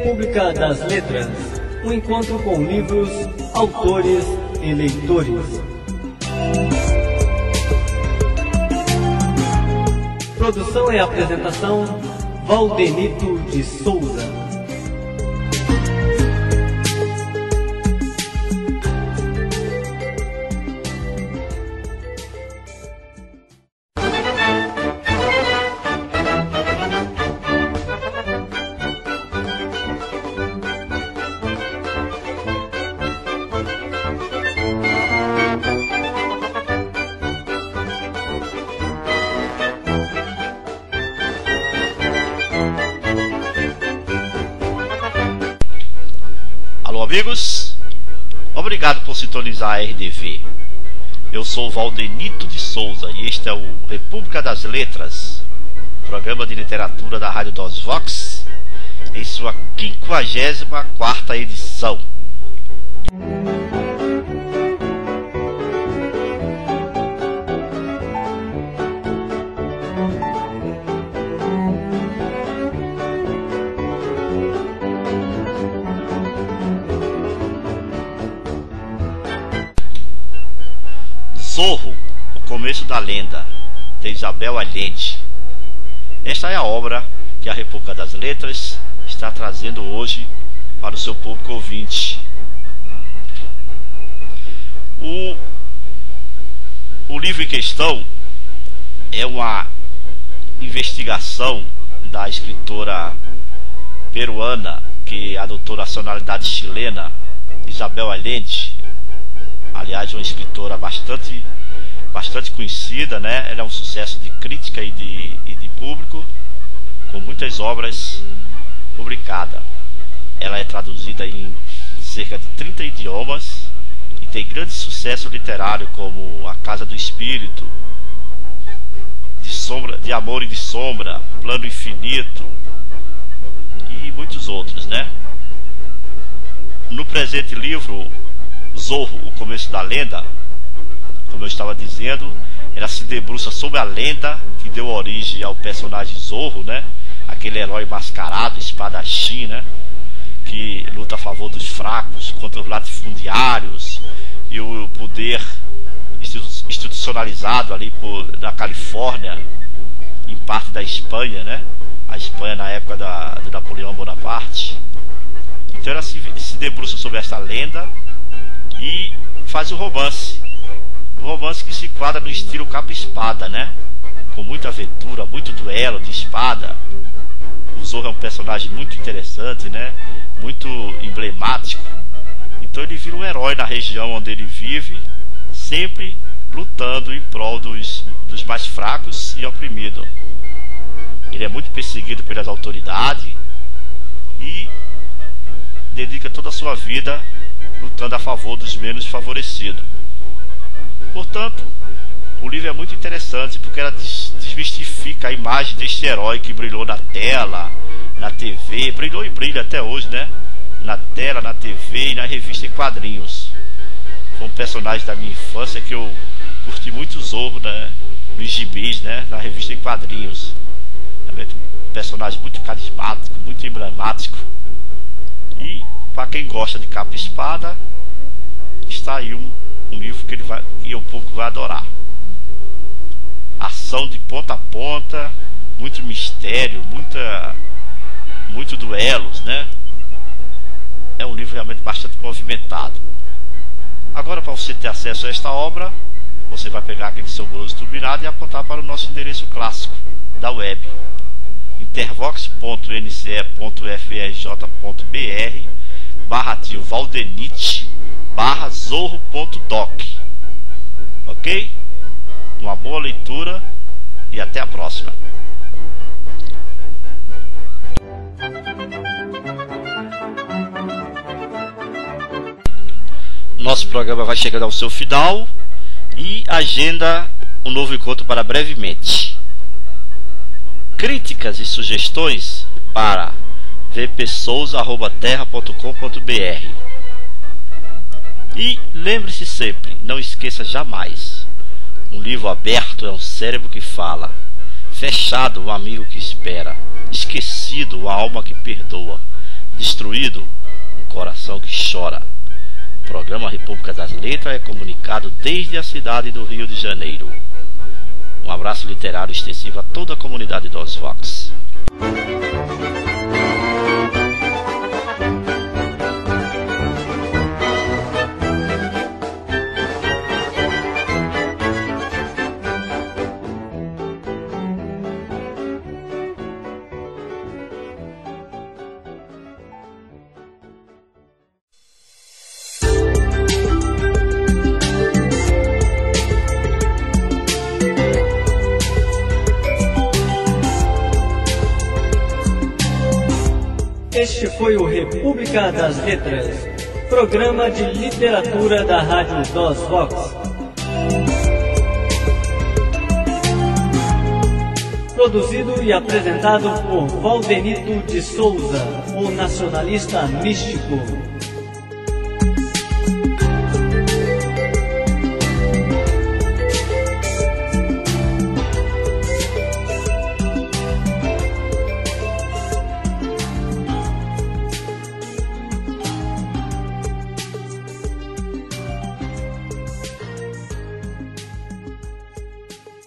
República das Letras, um encontro com livros, autores e leitores. Produção e apresentação, Valdenito de Souza. Alô amigos, obrigado por sintonizar a RDV. Eu sou o Valdenito de Souza e este é o República das Letras, programa de literatura da Rádio Dos Vox, em sua 54ª edição. Zorro, o começo da lenda, de Isabel Allende. Esta é a obra que a República das Letras está trazendo hoje para o seu público ouvinte. O livro em questão é uma investigação da escritora peruana que adotou a nacionalidade chilena, Isabel Allende. Aliás, uma escritora bastante conhecida, né? Ela é um sucesso de crítica e de público, com muitas obras publicadas. Ela é traduzida em cerca de 30 idiomas e tem grande sucesso literário, como A Casa do Espírito, de Amor e de Sombra, Plano Infinito e muitos outros, né? No presente livro, Zorro, o começo da lenda, como eu estava dizendo, ela se debruça sobre a lenda que deu origem ao personagem Zorro, né? Aquele herói mascarado, espadachim, né? Que luta a favor dos fracos, contra os latifundiários e o poder institucionalizado ali na Califórnia, em parte da Espanha, né? A Espanha na época do Napoleão Bonaparte. Então ela se debruça sobre essa lenda e faz o romance que se enquadra no estilo capa-espada, né? Com muita aventura, muito duelo de espada. O Zorro é um personagem muito interessante, né? Muito emblemático. Então ele vira um herói na região onde ele vive, sempre lutando em prol dos mais fracos e oprimidos. Ele é muito perseguido pelas autoridades e dedica toda a sua vida lutando a favor dos menos favorecidos. Portanto, o livro é muito interessante porque ela desmistifica a imagem deste herói que brilhou na tela, na TV, brilhou e brilha até hoje, né? Na tela, na TV e na revista em quadrinhos. Foi um personagem da minha infância que eu curti muito o Zorro, né? Nos gibis, né? Na revista em quadrinhos. Também um personagem muito carismático, muito emblemático. E para quem gosta de capa e espada, está aí um livro que o público vai adorar. Ação de ponta a ponta, muito mistério, muito duelos, né? É um livro realmente bastante movimentado. Agora, para você ter acesso a esta obra, você vai pegar aquele seu grosso turbinado e apontar para o nosso endereço clássico da web, intervox.nce.frj.br/tio Valdenite/zorro.doc. Ok? Uma boa leitura e até a próxima. Nosso programa vai chegando ao seu final e agenda um novo encontro para brevemente. Críticas e sugestões para vpsouza@terra.com.br. E lembre-se sempre, não esqueça jamais: um livro aberto é um cérebro que fala, fechado um amigo que espera, esquecido uma alma que perdoa, Destruído, um coração que chora. O programa República das Letras é comunicado desde a cidade do Rio de Janeiro. Um abraço literário extensivo a toda a comunidade do Vox. Este foi o República das Letras, programa de literatura da Rádio DOS Vox. Produzido e apresentado por Valdenito de Souza, o nacionalista místico.